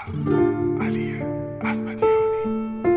علی احمدیانی.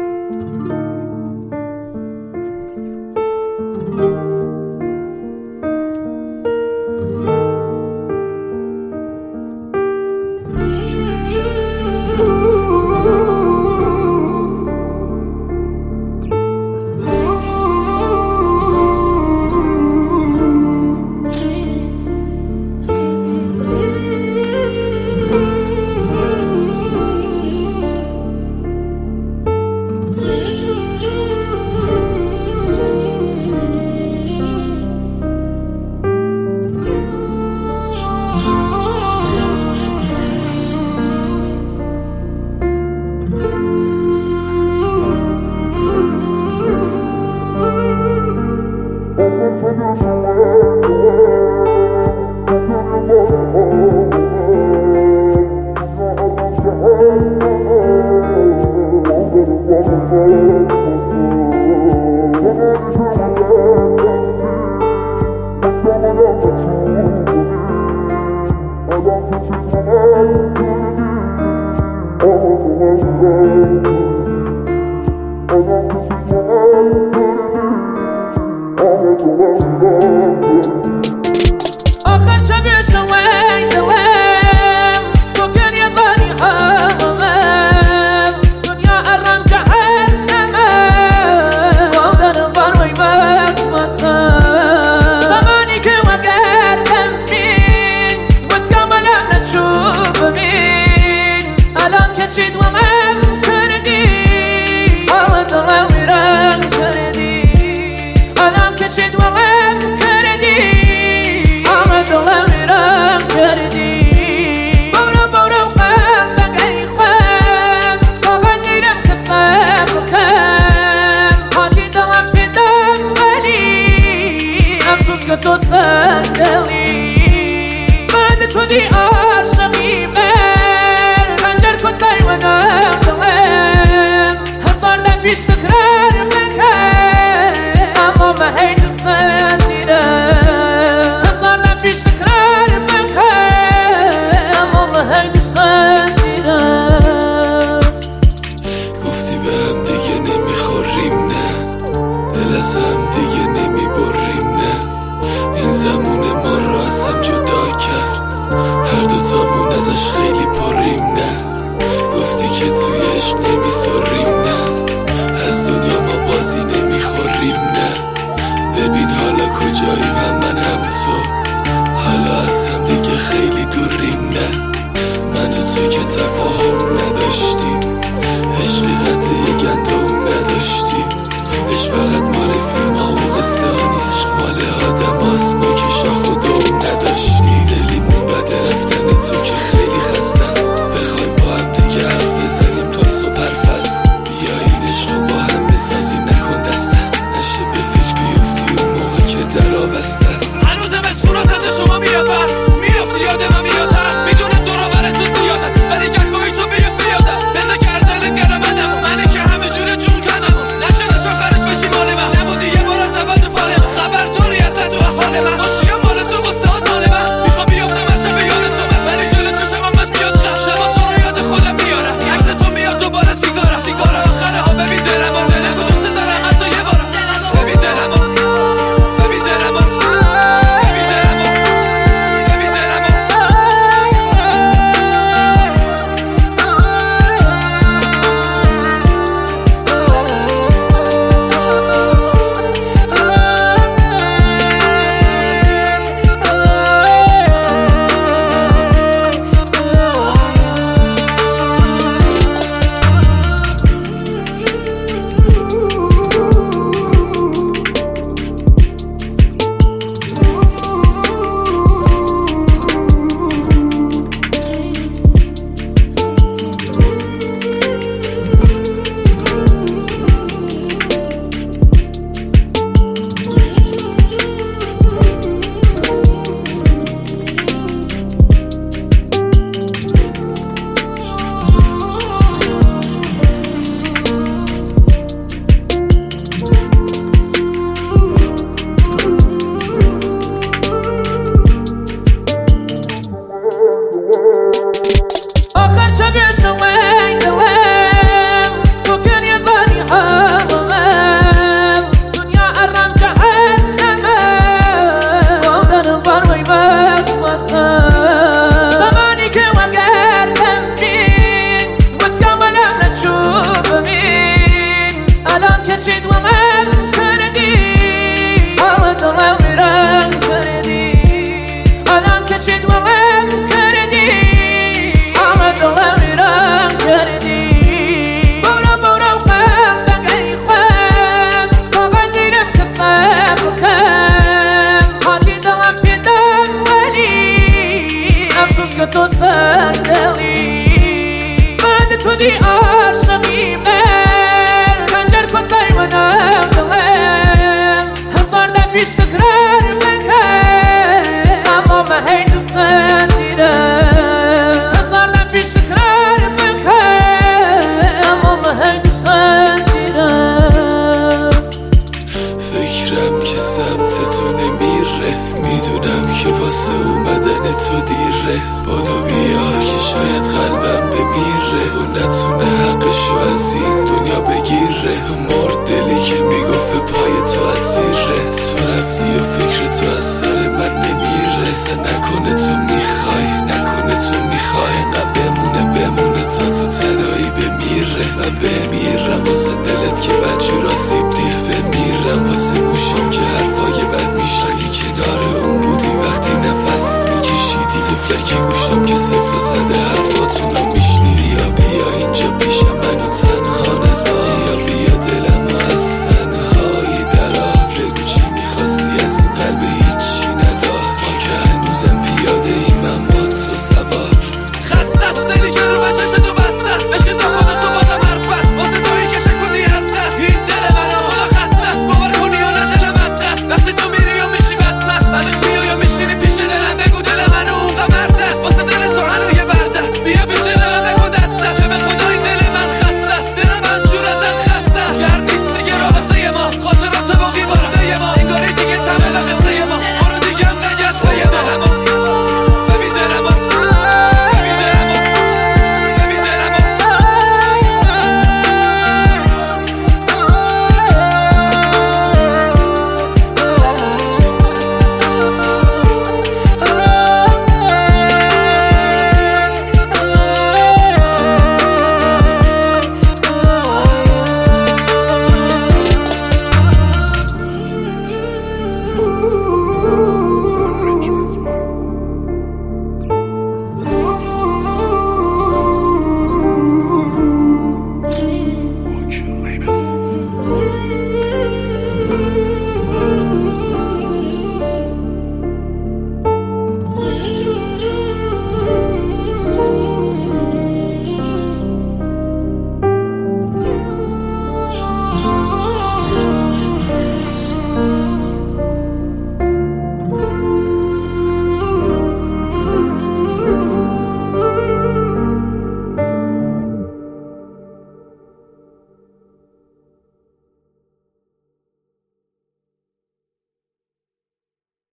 آخر شب شوی دلم تو گریه زنی همم دنیا ارم جهنمه مادرم برای مخمسم زمانی که وگردم بین بود کاملم نچوب بین الان که چید ولم کردی آه دلم ویرم کردی الان که چید ولم کردی دلم ویران کردی برو قلبك ای خوام تا نیرم که صبر کم هاتی دلم پیدم ولی افسوس که تو صندلی من تو دی عاشقی من پنجر کتای ونم دلم هزار دم پیش تکرار بکن اما من هی دوستم دیدم پیش تکرار بکن اما من دوستم دیدم گفتی به هم دیگه نمیخوریم نه دل از هم دیگه نمیبریم نه این زمون ما رو از هم جدا کرد هر دوتامون ازش خیلی پریم نه گفتی که توی عشق نمیسریم نه از دنیا ما بازی نمیخوریم نه ببین حالا کجاییم هم تو حالا از هم دیگه خیلی دوریم نه من و تو که تفاهم نداشتیم عشقی قد یه گندم نداشتیم عشق فقط مال فیلم ها و قصه ها نیست عشق مال آدم هاست ما که شاخ و دوم نداشتیم دلیمون بد رفتن تو که خیلی خسته است بخوایم با هم دیگه حرف بزنیم تا صبح حرف بیا این عشق رو با هم بسازیم نکن دست است نشه به فکر بیفتی اون موقع که درا بسته است هنوزم از صورتت شما میاد بر میافتی یاد من میاد هست میدونم دورا بر تو زیادت ولی گرگاهی تو بیفتی یادم بنده گردنت گرم منمون منی که همه جوره جون کنمون نشدش آخرش بشی مال من نبودی یه بار از اول تو فال من خبر داری اصلا تو احوال من خوشی مال تو قصهات مال من میخوام بیافتم هر شب یاد تو من ولی جلو چشمم بس میاد خم شبا تو رو یاد خودم میارم عکس تو میاد دوباره سیگار آخره ها ببین درمو نگو دوست دارم حتی یه بار ببین درمو شب شوی که تو صندلی بعد تو دی عاشقیمه کنجر کتای منم دلم هزار دفیش تکرار بکن اما من هی دوستم دیدم هزار دفیش تکرار بکن اما من هی دوستم دیدم فکرم که سمت تو نمیره میدونم که واسه اومدن تو دیره بادو بیا که شاید قلبم بمیره و نتونه حقشو از این دنیا بگیره مرد دلی که میگفت پای تو اسیره تو رفتی و فکر تو از سر من نمیره سه نکنه تو میخوای نکنه تو میخوای انقدر بمونه تا تو تنهایی بمیره من بمیرم واسه دلت که بدجور آسیب دیر بمیرم واسه گوشم که حرفای بد میشنیدی کنار اون بودی وقتی نفس میکشیدی تفلکی گوشم که صفر و صد حرفاتونو میشنیدی یا بیا اینجا پیشم